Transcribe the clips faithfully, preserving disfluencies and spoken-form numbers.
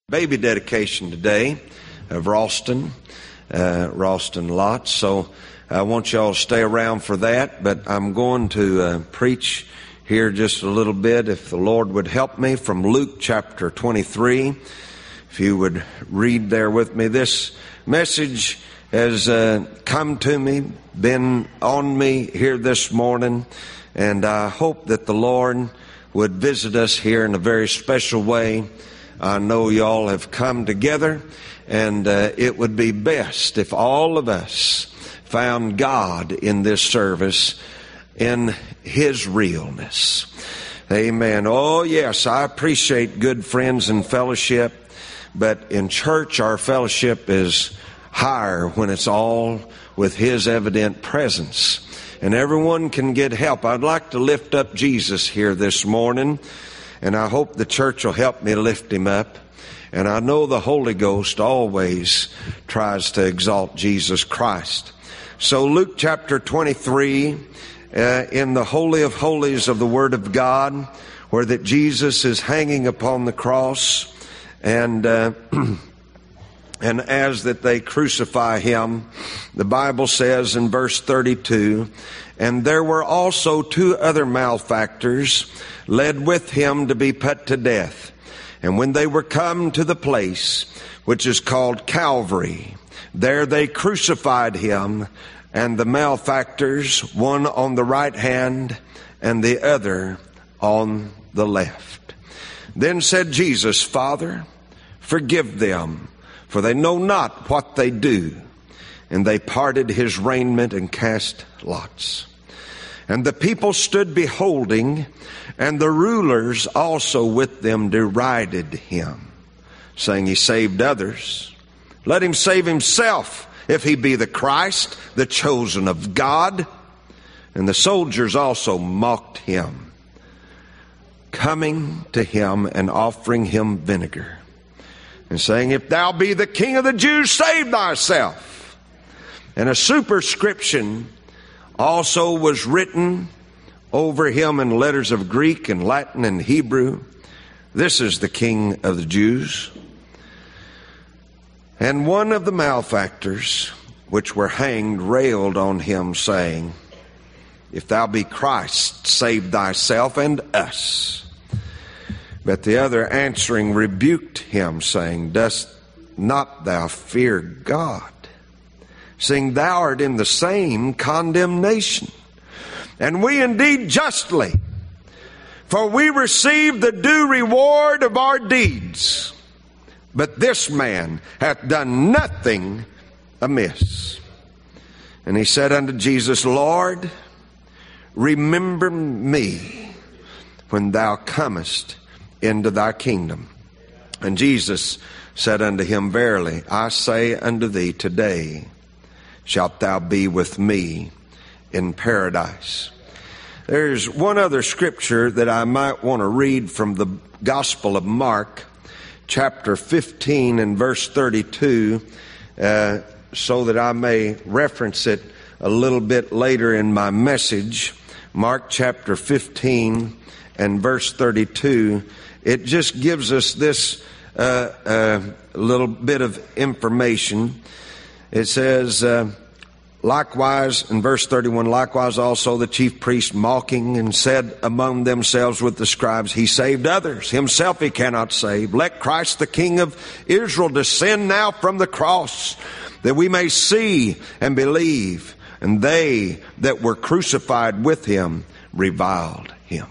Baby dedication today of Ralston, uh, Ralston Lotz. So I want y'all to stay around for that, but I'm going to uh, preach here just a little bit, if the Lord would help me, from Luke chapter twenty-three. If you would read there with me. This message has uh, come to me, been on me here this morning, and I hope that the Lord would visit us here in a very special way. I know y'all have come together, and uh, it would be best if all of us found God in this service, in His realness. Amen. Oh, yes, I appreciate good friends and fellowship, but in church our fellowship is higher when it's all with His evident presence. And everyone can get help. I'd like to lift up Jesus here this morning, and I hope the church will help me lift Him up. And I know the Holy Ghost always tries to exalt Jesus Christ. So Luke chapter twenty-three, uh, in the Holy of Holies of the Word of God, where that Jesus is hanging upon the cross, and uh, and as that they crucify Him, the Bible says in verse thirty-two, and there were also two other malefactors led with Him to be put to death. And when they were come to the place which is called Calvary, there they crucified Him, and the malefactors, one on the right hand and the other on the left. Then said Jesus, Father, forgive them, for they know not what they do. And they parted His raiment and cast lots. And the people stood beholding, and the rulers also with them derided Him, saying, He saved others. Let Him save Himself, if He be the Christ, the chosen of God. And the soldiers also mocked Him, coming to Him and offering Him vinegar, and saying, If thou be the King of the Jews, save thyself. And a superscription also was written over Him in letters of Greek and Latin and Hebrew, This is the King of the Jews. And one of the malefactors which were hanged railed on Him, saying, If thou be Christ, save thyself and us. But the other answering rebuked Him, saying, Dost not thou fear God, seeing thou art in the same condemnation? And we indeed justly, for we receive the due reward of our deeds. But this man hath done nothing amiss. And he said unto Jesus, Lord, remember me when thou comest into thy kingdom. And Jesus said unto him, Verily, I say unto thee, today shalt thou be with me in paradise. There's one other scripture that I might want to read from the Gospel of Mark, chapter fifteen and verse thirty-two, uh, so that I may reference it a little bit later in my message. Mark chapter fifteen and verse thirty-two. It just gives us this uh, uh, little bit of information. It says, uh, likewise, in verse thirty-one, likewise also the chief priests mocking and said among themselves with the scribes, He saved others, Himself He cannot save. Let Christ the King of Israel descend now from the cross, that we may see and believe. And they that were crucified with Him reviled Him.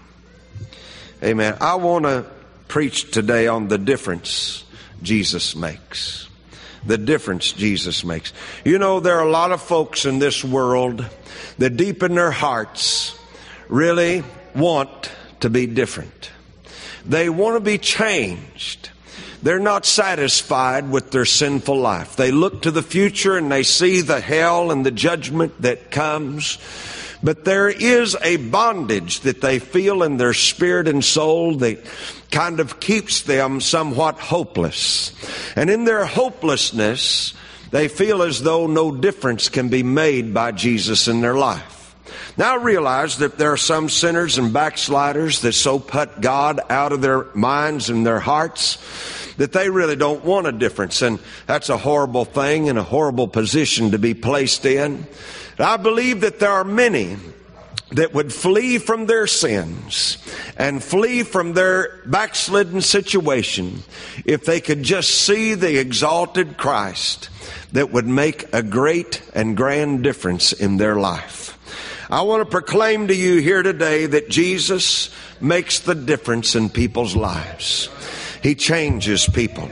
Amen. I want to preach today on the difference Jesus makes. The difference Jesus makes. You know, there are a lot of folks in this world that deep in their hearts really want to be different. They want to be changed. They're not satisfied with their sinful life. They look to the future and they see the hell and the judgment that comes. But there is a bondage that they feel in their spirit and soul that kind of keeps them somewhat hopeless. And in their hopelessness, they feel as though no difference can be made by Jesus in their life. Now I realize that there are some sinners and backsliders that so put God out of their minds and their hearts that they really don't want a difference. And that's a horrible thing and a horrible position to be placed in. I believe that there are many that would flee from their sins and flee from their backslidden situation if they could just see the exalted Christ that would make a great and grand difference in their life. I want to proclaim to you here today that Jesus makes the difference in people's lives. He changes people.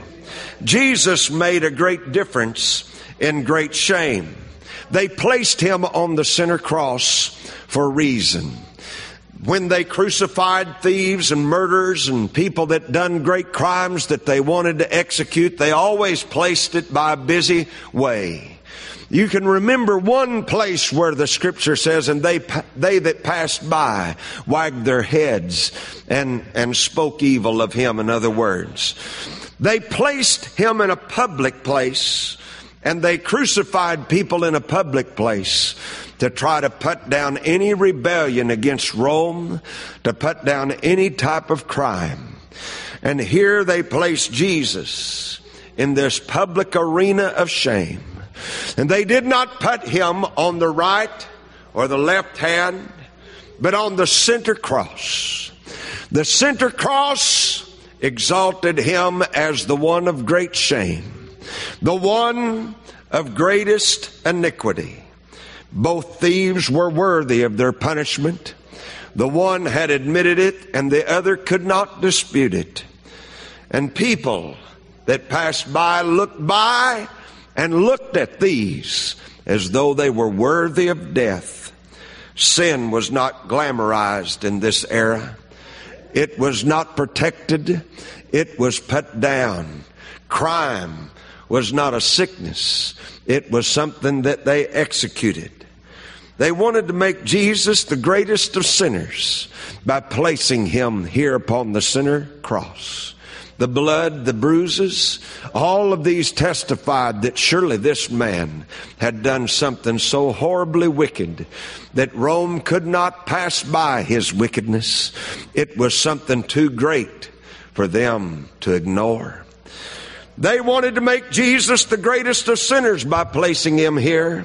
Jesus made a great difference in great shame. They placed him on the center cross for a reason. When they crucified thieves and murderers and people that done great crimes that they wanted to execute, they always placed it by a busy way. You can remember one place where the scripture says, and they they that passed by wagged their heads and, and spoke evil of him. In other words, they placed him in a public place, and they crucified people in a public place to try to put down any rebellion against Rome, to put down any type of crime. And here they placed Jesus in this public arena of shame. And they did not put him on the right or the left hand, but on the center cross. The center cross exalted him as the one of great shame, the one of greatest iniquity. Both thieves were worthy of their punishment. The one had admitted it, and the other could not dispute it. And people that passed by looked by and looked at these as though they were worthy of death. Sin was not glamorized in this era. It was not protected. It was put down. Crime was not a sickness. It was something that they executed. They wanted to make Jesus the greatest of sinners by placing him here upon the center cross. The blood, the bruises, all of these testified that surely this man had done something so horribly wicked that Rome could not pass by his wickedness. It was something too great for them to ignore. They wanted to make Jesus the greatest of sinners by placing him here.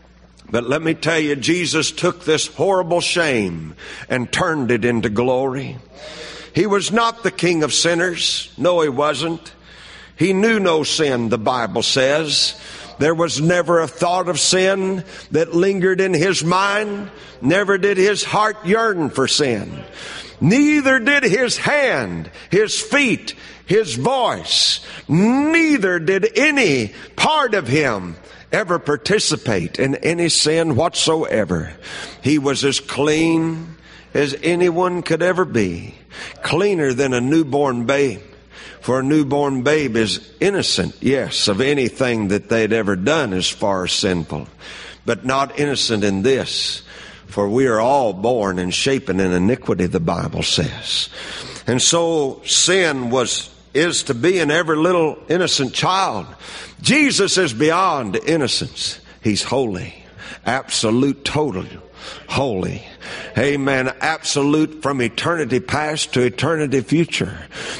But let me tell you, Jesus took this horrible shame and turned it into glory. He was not the king of sinners. No, he wasn't. He knew no sin, the Bible says. There was never a thought of sin that lingered in his mind. Never did his heart yearn for sin. Neither did his hand, his feet, his voice. Neither did any part of him ever participate in any sin whatsoever. He was as clean as anyone could ever be. Cleaner than a newborn babe. For a newborn babe is innocent, yes, of anything that they'd ever done as far as sinful. But not innocent in this. For we are all born and shapen in iniquity, the Bible says. And so sin was is to be in every little innocent child. Jesus is beyond innocence. He's holy. Absolute, total holy. Amen. Absolute from eternity past to eternity future.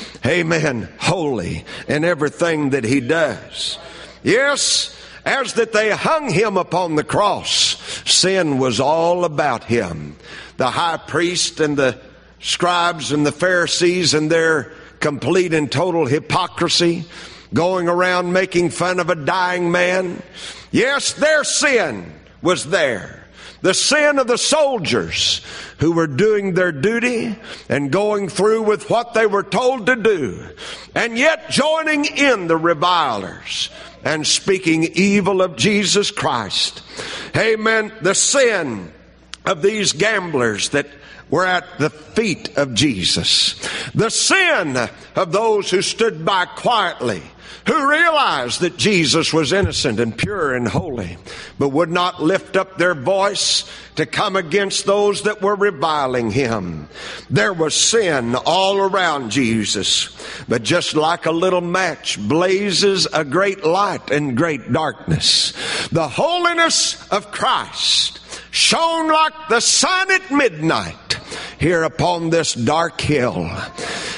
Amen. Holy in everything that he does. Yes, as that they hung him upon the cross, sin was all about him. The high priest and the scribes and the Pharisees and their complete and total hypocrisy, going around making fun of a dying man. Yes, their sin was there. The sin of the soldiers who were doing their duty and going through with what they were told to do, and yet joining in the revilers and speaking evil of Jesus Christ. Amen. The sin of these gamblers that were at the feet of Jesus. The sin of those who stood by quietly, who realized that Jesus was innocent and pure and holy, but would not lift up their voice to come against those that were reviling him. There was sin all around Jesus, but just like a little match blazes a great light in great darkness, the holiness of Christ shone like the sun at midnight here upon this dark hill.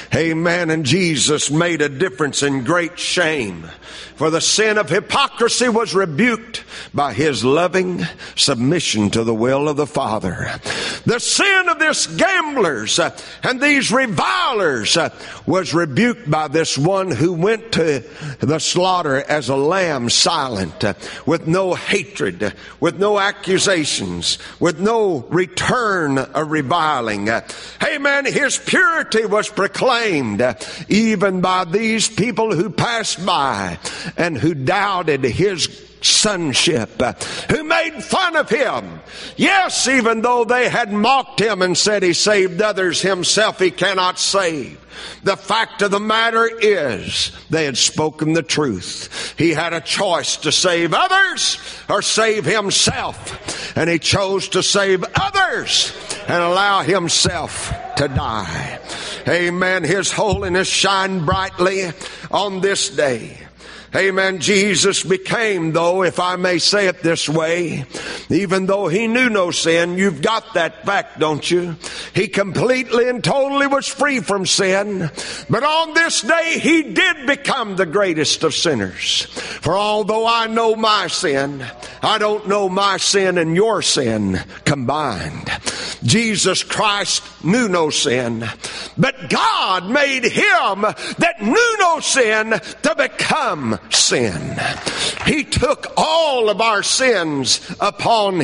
Amen. And Jesus made a difference in great shame. For the sin of hypocrisy was rebuked by his loving submission to the will of the Father. The sin of this gamblers uh, and these revilers uh, was rebuked by this one who went to the slaughter as a lamb, silent, uh, with no hatred, uh, with no accusations, with no return of reviling. Uh, amen. His purity was proclaimed uh, even by these people who passed by and who doubted his sonship, uh, who made fun of him. Yes, even though they had mocked him and said he saved others, himself he cannot save. The fact of the matter is they had spoken the truth. He had a choice to save others or save himself. And he chose to save others and allow himself to die. Amen. His holiness shined brightly on this day. Amen. Jesus became, though, if I may say it this way, even though he knew no sin, you've got that fact, don't you? He completely and totally was free from sin. But on this day, he did become the greatest of sinners. For although I know my sin, I don't know my sin and your sin combined. Jesus Christ knew no sin, but God made him that knew no sin to become sin. He took all of our sins upon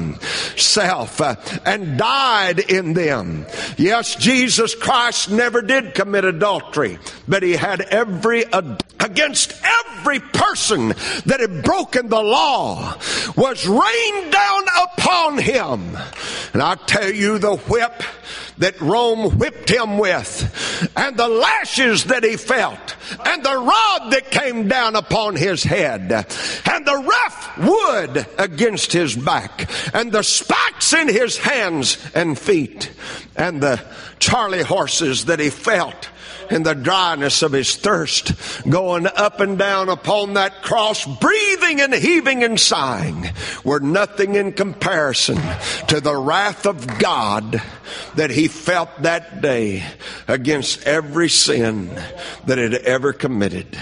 himself uh, and died in them. Yes, Jesus Christ never did commit adultery, but he had every ad- against every person that had broken the law was rained down upon him. And I tell you, the whip that Rome whipped him with, and the lashes that he felt, and the rod that came down upon his head, and the rough wood against his back, and the spikes in his hands and feet, and the Charlie horses that he felt in the dryness of his thirst, going up and down upon that cross, breathing and heaving and sighing, were nothing in comparison to the wrath of God that he felt that day against every sin that had ever committed.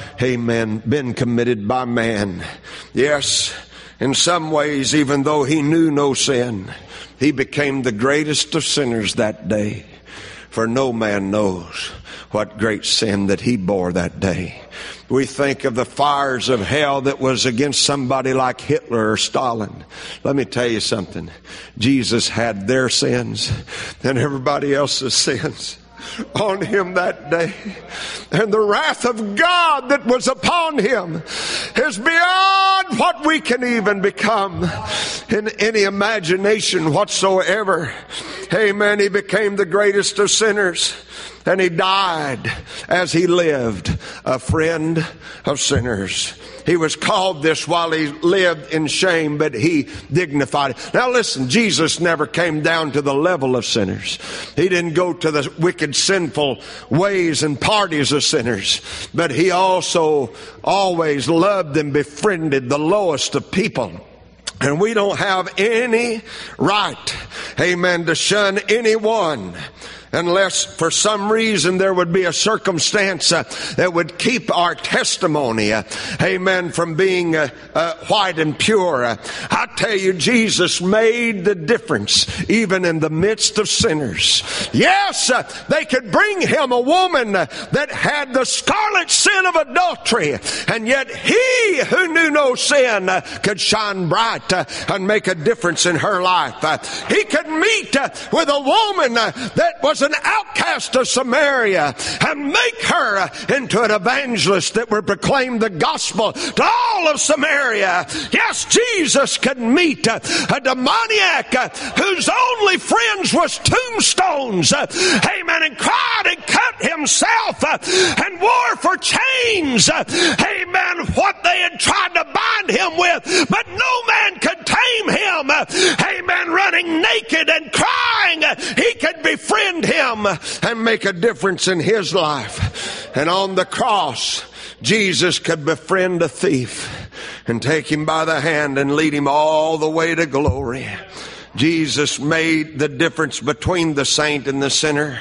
Amen. Been committed by man. Yes, in some ways, even though he knew no sin, he became the greatest of sinners that day. For no man knows what great sin that he bore that day. We think of the fires of hell that was against somebody like Hitler or Stalin. Let me tell you something. Jesus had their sins and everybody else's sins on him that day. And the wrath of God that was upon him is beyond what we can even become in any imagination whatsoever. Amen. He became the greatest of sinners. And he died as he lived, a friend of sinners. He was called this while he lived in shame, but he dignified it. Now listen, Jesus never came down to the level of sinners. He didn't go to the wicked, sinful ways and parties of sinners. But he also always loved and befriended the lowest of people. And we don't have any right, amen, to shun anyone unless for some reason there would be a circumstance uh, that would keep our testimony, uh, amen, from being uh, uh, white and pure. Uh, I tell you, Jesus made the difference even in the midst of sinners. Yes, uh, they could bring him a woman uh, that had the scarlet sin of adultery, and yet he who knew no sin uh, could shine bright uh, and make a difference in her life. Uh, he could meet uh, with a woman uh, that was an outcast of Samaria and make her into an evangelist that would proclaim the gospel to all of Samaria. Yes, Jesus could meet a, a demoniac whose only friends was tombstones, amen, and cried and cut himself and wore for chains, amen, what they had tried to bind him with, but no man could tame him, amen, running naked and crying. He could befriend him and make a difference in his life. And on the cross, Jesus could befriend a thief and take him by the hand and lead him all the way to glory. Jesus made the difference between the saint and the sinner.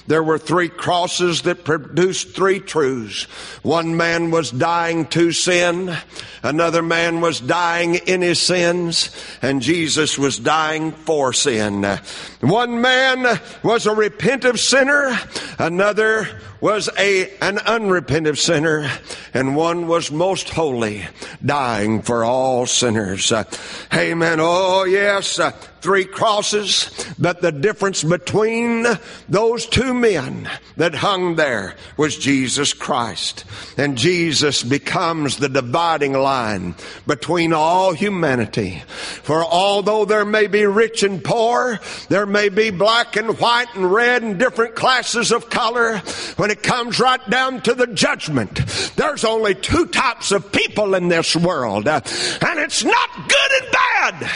There were three crosses that produced three truths. One man was dying to sin, another man was dying in his sins, and Jesus was dying for sin. One man was a repentant sinner, another was a an unrepentant sinner, and one was most holy, dying for all sinners. Uh, amen. Oh yes, uh, three crosses, but the difference between those two men that hung there was Jesus Christ. And Jesus becomes the dividing line between all humanity. For although there may be rich and poor, there may be black and white and red and different classes of color, when it comes right down to the judgment, there's only two types of people in this world. Uh, and it's not good and bad.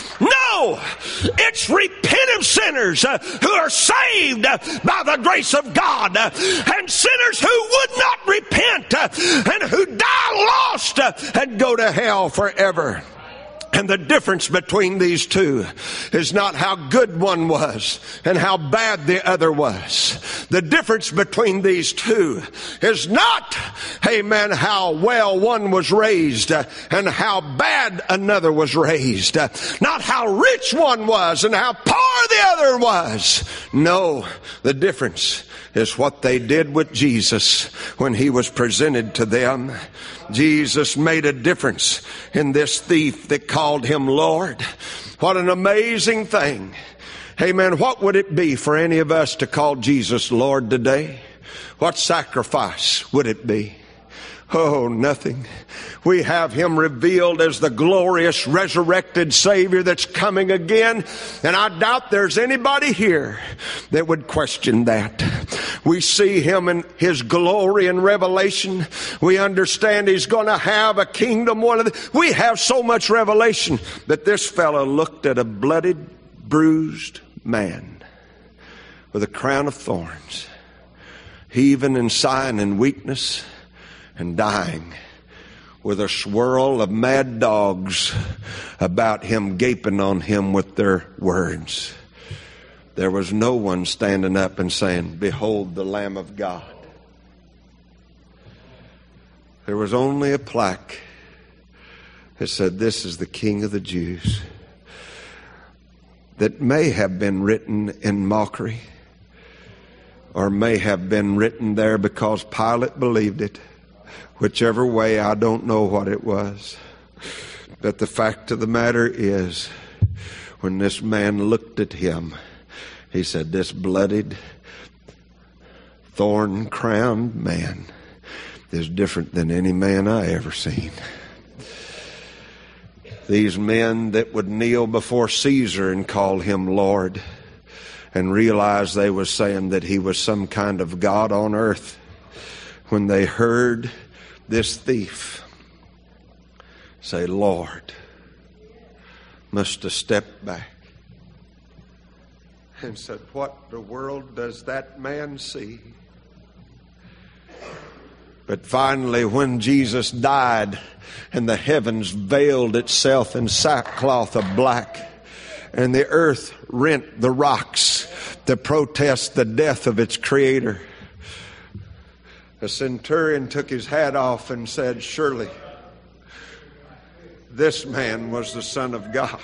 No, it's repentant sinners uh, who are saved uh, by the grace of God, uh, and sinners who would not repent uh, and who die lost uh, and go to hell forever. And the difference between these two is not how good one was and how bad the other was. The difference between these two is not, amen, how well one was raised uh, and how bad another was raised. Uh, not how rich one was and how poor the other was. No, the difference is what they did with Jesus when he was presented to them. Jesus made a difference in this thief that called him Lord. What an amazing thing. Amen. What would it be for any of us to call Jesus Lord today? What sacrifice would it be? Oh, nothing. We have him revealed as the glorious resurrected Savior that's coming again. And I doubt there's anybody here that would question that. We see him in his glory and revelation. We understand he's going to have a kingdom. One of the, we have so much revelation that this fellow looked at a bloodied, bruised man with a crown of thorns, heaving and sighing in weakness and dying, with a swirl of mad dogs about him, gaping on him with their words. There was no one standing up and saying, "Behold the Lamb of God." There was only a plaque that said, "This is the King of the Jews," that may have been written in mockery, or may have been written there because Pilate believed it. Whichever way, I don't know what it was. But the fact of the matter is, when this man looked at him, he said, "This bloodied, thorn-crowned man is different than any man I ever seen." These men that would kneel before Caesar and call him Lord and realize they was saying that he was some kind of God on earth, when they heard this thief say, "Lord," must have stepped back and said, "What the world does that man see?" But finally, when Jesus died and the heavens veiled itself in sackcloth of black, and the earth rent the rocks to protest the death of its creator, the centurion took his hat off and said, "Surely this man was the Son of God."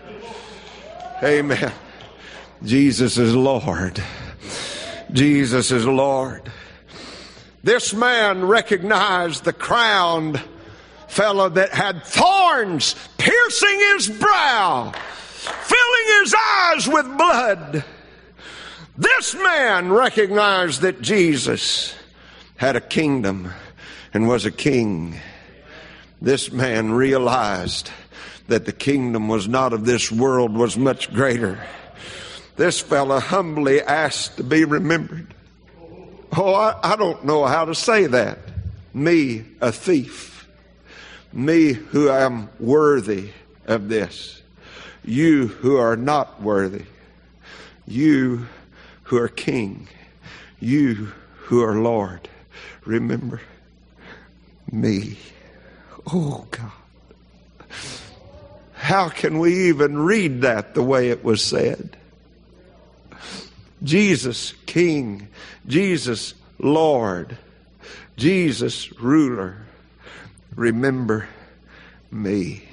Amen. Jesus is Lord. Jesus is Lord. This man recognized the crowned fellow that had thorns piercing his brow, filling his eyes with blood. This man recognized that Jesus had a kingdom and was a king. This man realized that the kingdom was not of this world, was much greater. This fella humbly asked to be remembered. Oh, I, I don't know how to say that. Me, a thief. Me who am worthy of this. You who are not worthy. You who are king. You who are Lord. Remember me. Oh, God. How can we even read that the way it was said? Jesus King, Jesus Lord, Jesus Ruler, remember me.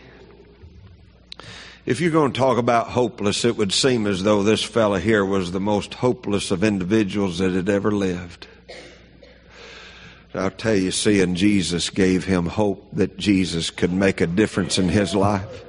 If you're going to talk about hopeless, it would seem as though this fella here was the most hopeless of individuals that had ever lived. I'll tell you, seeing Jesus gave him hope that Jesus could make a difference in his life.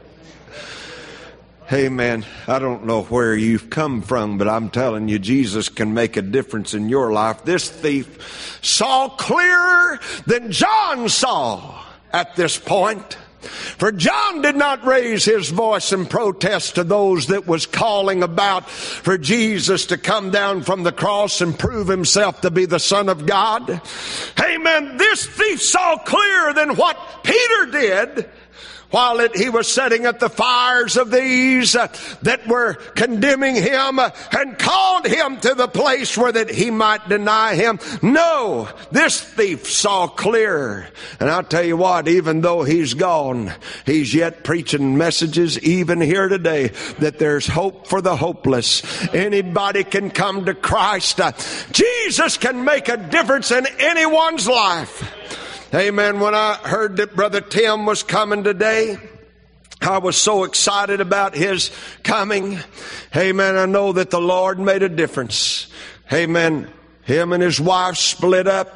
Hey man, I don't know where you've come from, but I'm telling you, Jesus can make a difference in your life. This thief saw clearer than John saw at this point. For John did not raise his voice in protest to those that was calling about for Jesus to come down from the cross and prove himself to be the Son of God. Amen. This thief saw clearer than what Peter did while it, he was sitting at the fires of these uh, that were condemning him uh, and called him to the place where that he might deny him. No, this thief saw clear. And I'll tell you what, even though he's gone, he's yet preaching messages even here today that there's hope for the hopeless. Anybody can come to Christ. Uh, Jesus can make a difference in anyone's life. Amen. When I heard that Brother Tim was coming today, I was so excited about his coming. Amen. I know that the Lord made a difference. Amen. Him and his wife split up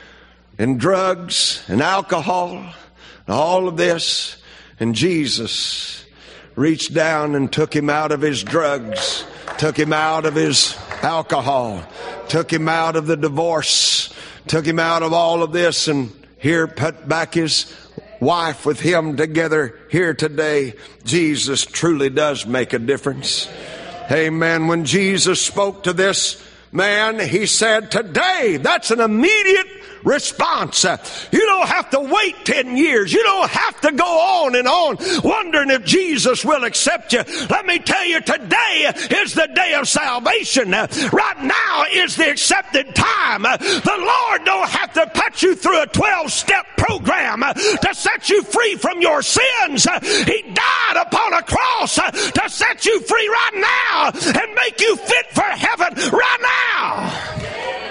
in drugs and alcohol and all of this. And Jesus reached down and took him out of his drugs, took him out of his alcohol, took him out of the divorce, took him out of all of this, and here put back his wife with him together here today. Jesus truly does make a difference. Amen. When Jesus spoke to this man, he said, today, that's an immediate response. You don't have to wait ten years. You don't have to go on and on wondering if Jesus will accept you. Let me tell you, today is the day of salvation. Right now is the accepted time. The Lord don't have to put you through a twelve-step program to set you free from your sins. He died upon a cross to set you free right now and make you fit for heaven right now.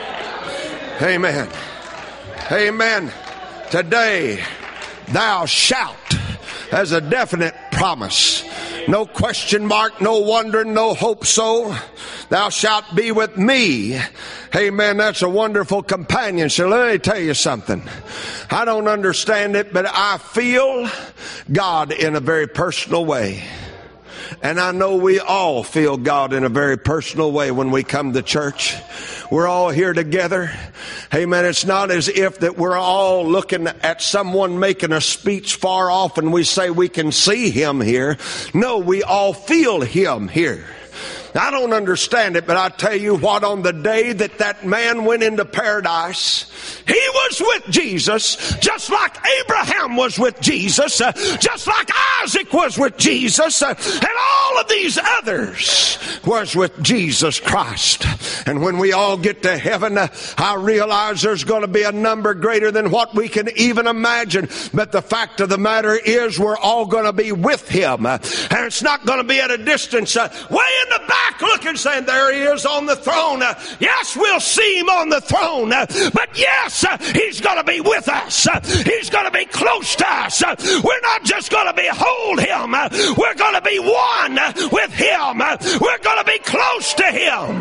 Amen. Amen. Today, thou shalt, as a definite promise. No question mark, no wondering, no hope so. Thou shalt be with me. Amen. That's a wonderful companionship. Let me tell you something. I don't understand it, but I feel God in a very personal way. And I know we all feel God in a very personal way when we come to church. We're all here together. Amen. It's not as if that we're all looking at someone making a speech far off and we say we can see him here. No, we all feel him here. I don't understand it, but I tell you what, on the day that that man went into paradise, he was with Jesus, just like Abraham was with Jesus, uh, just like Isaac was with Jesus, uh, and all of these others was with Jesus Christ. And when we all get to heaven, uh, I realize there's going to be a number greater than what we can even imagine. But the fact of the matter is we're all going to be with him. Uh, and it's not going to be at a distance, uh, way in the back, looking, saying, there he is on the throne. Uh, yes, we'll see him on the throne. Uh, but yes, uh, he's going to be with us. Uh, he's going to be close to us. Uh, we're not just going to behold him. Uh, we're going to be one uh, with him. Uh, we're going to be close to him.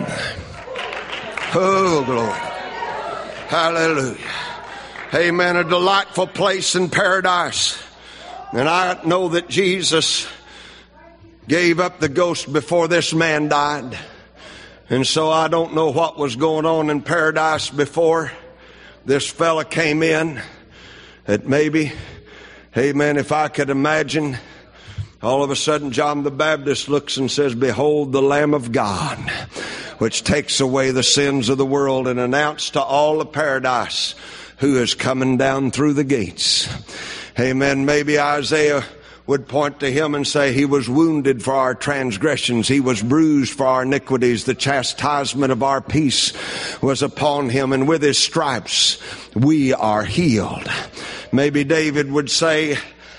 Oh, glory. Hallelujah. Amen. A delightful place in paradise. And I know that Jesus gave up the ghost before this man died. And so I don't know what was going on in paradise before this fella came in. That maybe, amen, if I could imagine, all of a sudden John the Baptist looks and says, behold the Lamb of God, which takes away the sins of the world, and announced to all of paradise who is coming down through the gates. Amen. Maybe Isaiah would point to him and say, he was wounded for our transgressions. He was bruised for our iniquities. The chastisement of our peace was upon him, and with his stripes we are healed. Maybe David would say,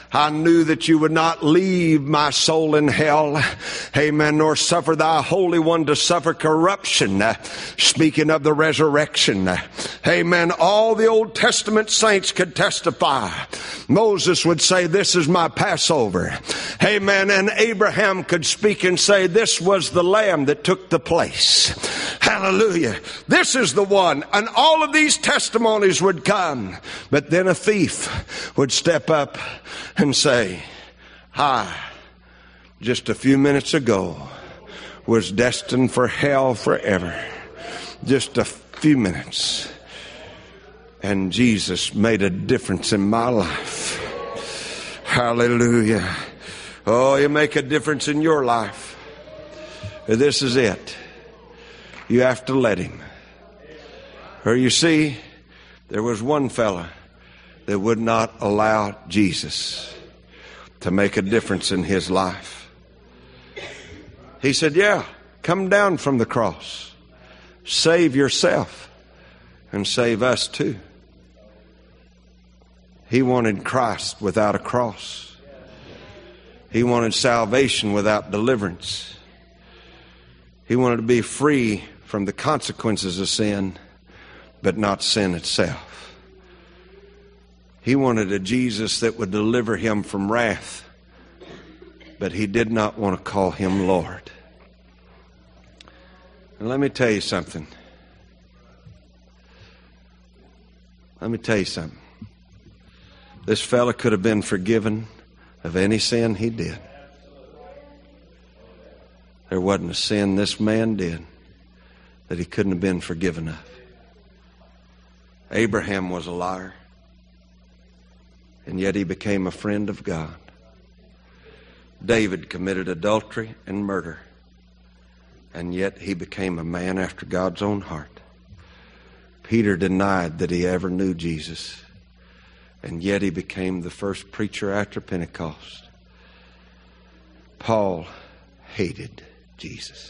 I knew that you would not leave my soul in hell, amen, nor suffer thy Holy One to suffer corruption. Speaking of the resurrection, amen, all the Old Testament saints could testify. Moses would say, this is my Passover, amen, and Abraham could speak and say, this was the lamb that took the place. Hallelujah. This is the one. And all of these testimonies would come. But then a thief would step up and say, I, just a few minutes ago, was destined for hell forever. Just a few minutes. And Jesus made a difference in my life. Hallelujah. Oh, you make a difference in your life. This is it. You have to let him. Or you see, there was one fella that would not allow Jesus to make a difference in his life. He said, yeah, come down from the cross. Save yourself and save us too. He wanted Christ without a cross. He wanted salvation without deliverance. He wanted to be free from the consequences of sin, but not sin itself. He wanted a Jesus that would deliver him from wrath, but he did not want to call him Lord. And let me tell you something. Let me tell you something. This fella could have been forgiven of any sin he did. There wasn't a sin this man did that he couldn't have been forgiven of. Abraham was a liar, and yet he became a friend of God. David committed adultery and murder, and yet he became a man after God's own heart. Peter denied that he ever knew Jesus, and yet he became the first preacher after Pentecost. Paul hated Jesus.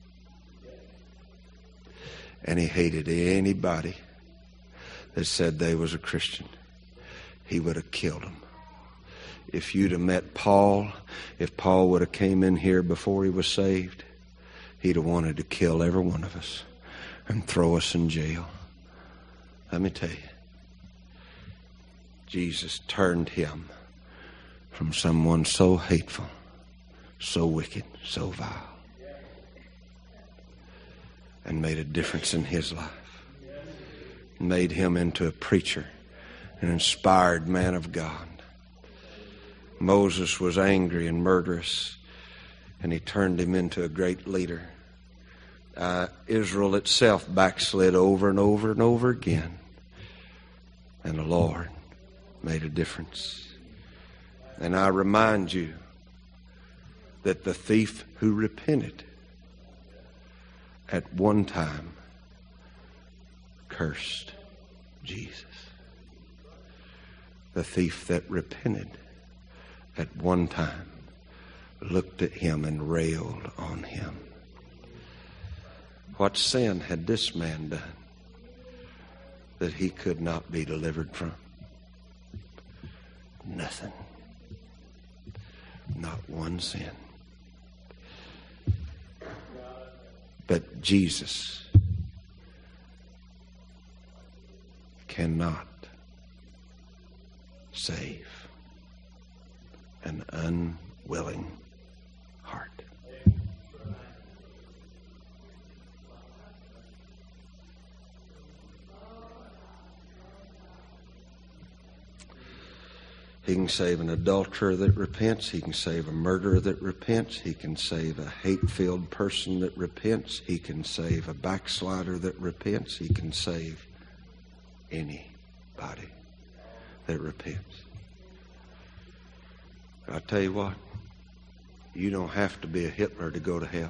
And he hated anybody that said they was a Christian. He would have killed them. If you'd have met Paul, if Paul would have came in here before he was saved, he'd have wanted to kill every one of us and throw us in jail. Let me tell you, Jesus turned him from someone so hateful, so wicked, so vile, and made a difference in his life. Made him into a preacher, an inspired man of God. Moses was angry and murderous, and he turned him into a great leader. Uh, Israel itself backslid over and over and over again, and the Lord made a difference. And I remind you that the thief who repented at one time cursed Jesus. The thief that repented at one time looked at him and railed on him. What sin had this man done that he could not be delivered from? Nothing. Not one sin. But Jesus cannot save an unwilling heart. He can save an adulterer that repents. He can save a murderer that repents. He can save a hate-filled person that repents. He can save a backslider that repents. He can save anybody that repents. I tell you what, you don't have to be a Hitler to go to hell.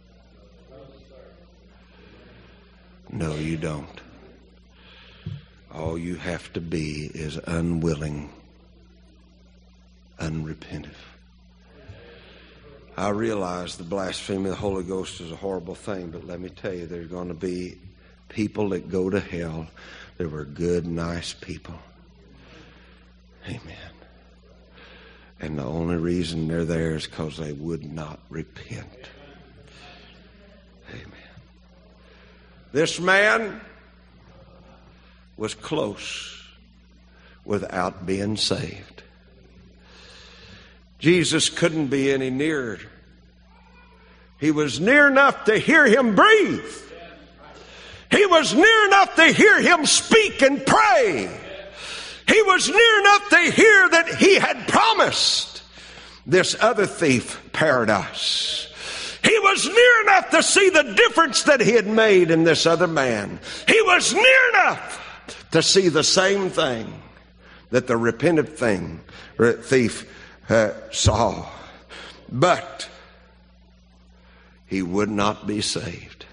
No, you don't. All you have to be is unwilling, unrepentant. I realize the blasphemy of the Holy Ghost is a horrible thing, but let me tell you, there's going to be people that go to hell that were good, nice people. Amen. And the only reason they're there is because they would not repent. Amen. This man was close without being saved. Jesus couldn't be any nearer. He was near enough to hear him breathe. He was near enough to hear him speak and pray. He was near enough to hear that he had promised this other thief paradise. He was near enough to see the difference that he had made in this other man. He was near enough to see the same thing that the repentant thing, thief uh, saw. But he would not be saved.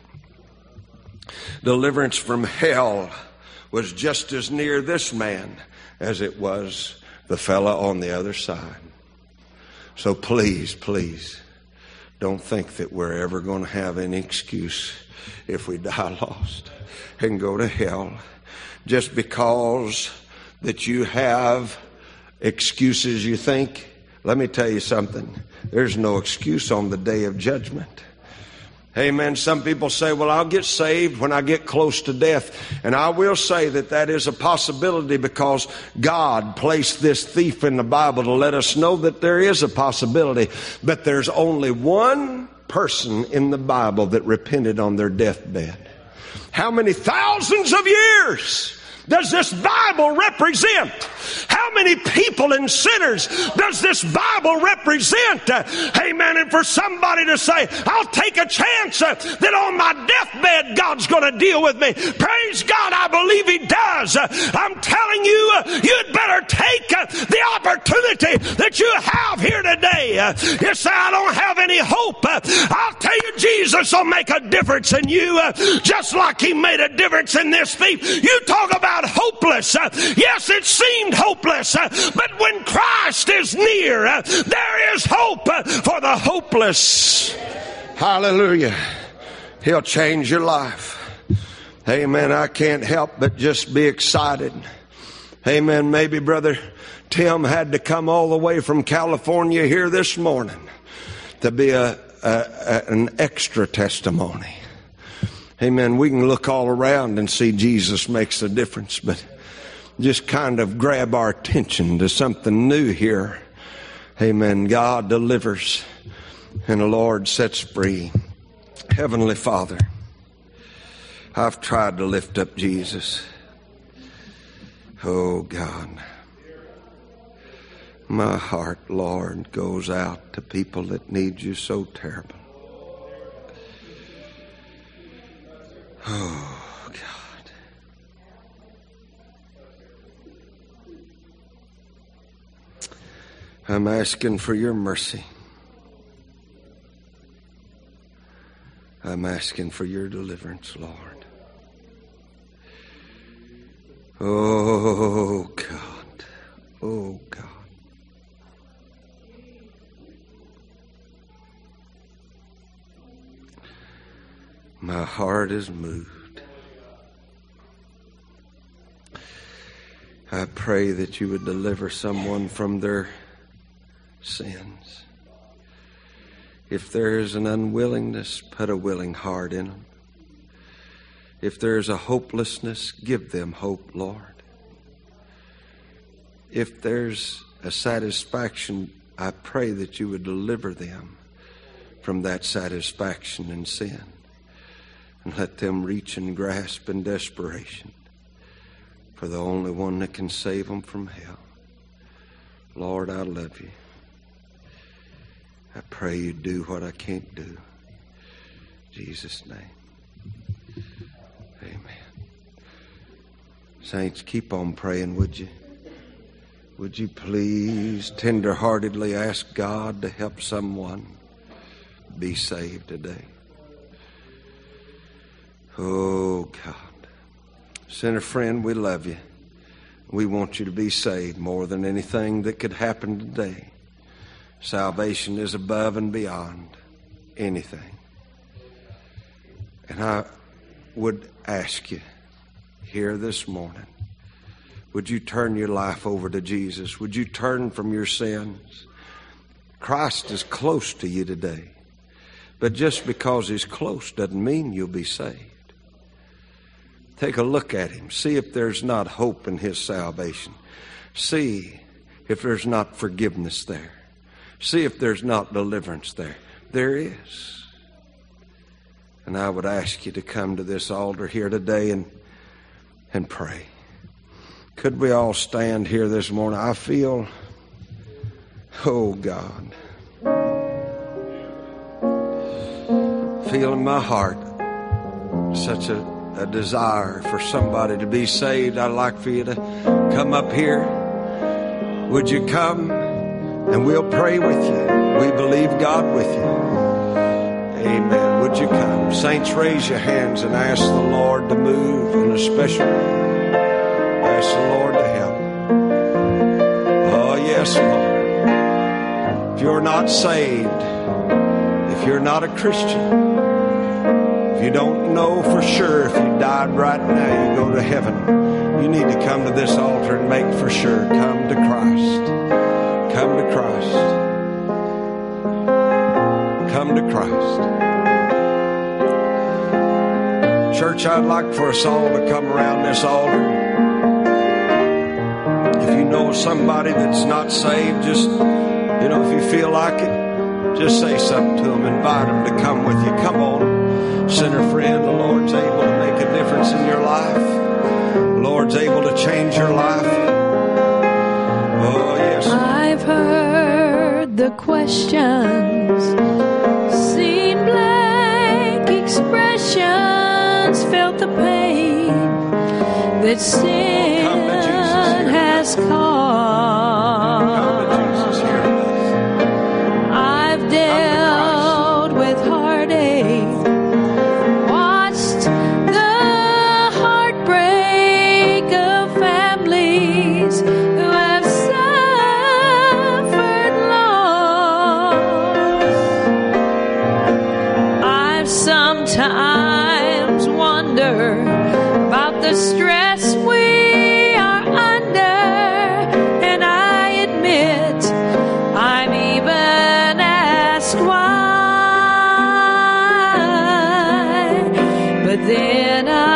Deliverance from hell was just as near this man as it was the fellow on the other side. So please, please, don't think that we're ever going to have any excuse if we die lost and go to hell just because that you have excuses you think. Let me tell you something. There's no excuse on the day of judgment. Amen. Some people say, well, I'll get saved when I get close to death. And I will say that that is a possibility because God placed this thief in the Bible to let us know that there is a possibility. But there's only one person in the Bible that repented on their deathbed. How many thousands of years does this Bible represent? How many people and sinners does this Bible represent? Uh, amen. And for somebody to say, I'll take a chance uh, that on my deathbed God's going to deal with me. Praise God, I believe He does. Uh, I'm telling you, uh, you'd better take uh, the opportunity that you have here today. Uh, you say, I don't have any hope. Uh, I'll tell you, Jesus will make a difference in you uh, just like He made a difference in this thief. You talk about hopeless. Uh, yes, it seemed hopeless, uh, but when Christ is near, uh, there is hope uh, for the hopeless. Hallelujah. He'll change your life. Amen. I can't help but just be excited. Amen. Maybe Brother Tim had to come all the way from California here this morning to be a, a, a an extra testimony. Amen. We can look all around and see Jesus makes a difference, but just kind of grab our attention to something new here. Amen. God delivers and the Lord sets free. Heavenly Father, I've tried to lift up Jesus. Oh God, my heart, Lord, goes out to people that need you so terrible. Oh, God. I'm asking for your mercy. I'm asking for your deliverance, Lord. Oh, God. Oh, God. My heart is moved. I pray that you would deliver someone from their sins. If there is an unwillingness, put a willing heart in them. If there is a hopelessness, give them hope, Lord. If there's a satisfaction, I pray that you would deliver them from that satisfaction in sin. And let them reach and grasp in desperation for the only one that can save them from hell. Lord, I love you. I pray you do what I can't do. In Jesus' name. Amen. Saints, keep on praying, would you? Would you please tenderheartedly ask God to help someone be saved today? Oh, God. Sinner friend, we love you. We want you to be saved more than anything that could happen today. Salvation is above and beyond anything. And I would ask you here this morning, would you turn your life over to Jesus? Would you turn from your sins? Christ is close to you today. But just because He's close doesn't mean you'll be saved. Take a look at Him. See if there's not hope in His salvation. See if there's not forgiveness there. See if there's not deliverance there. There is. And I would ask you to come to this altar here today and, and pray. Could we all stand here this morning? I feel, oh God, feel in my heart such a, a desire for somebody to be saved. I'd like for you to come up here. Would you come? And we'll pray with you. We believe God with you. Amen. Would you come? Saints, raise your hands and ask the Lord to move in a special way. Ask the Lord to help. Oh, yes, Lord. If you're not saved, if you're not a Christian, if you don't know for sure if you died right now, you go to heaven, you need to come to this altar and make for sure. Come to Christ. Come to Christ. Come to Christ. Church, I'd like for us all to come around this altar. If you know somebody that's not saved, just, you know, if you feel like it, just say something to them. Invite them to come with you. Come on, sinner friend. The Lord's able to make a difference in your life. The Lord's able to change your life. Oh, yes. I've heard the questions, seen blank expressions, felt the pain that sin has caused. I've dealt with heartache, watched the heartbreak of families who have suffered loss. I've sometimes wondered about the stress we are under, and I admit I'm even asked why. But then I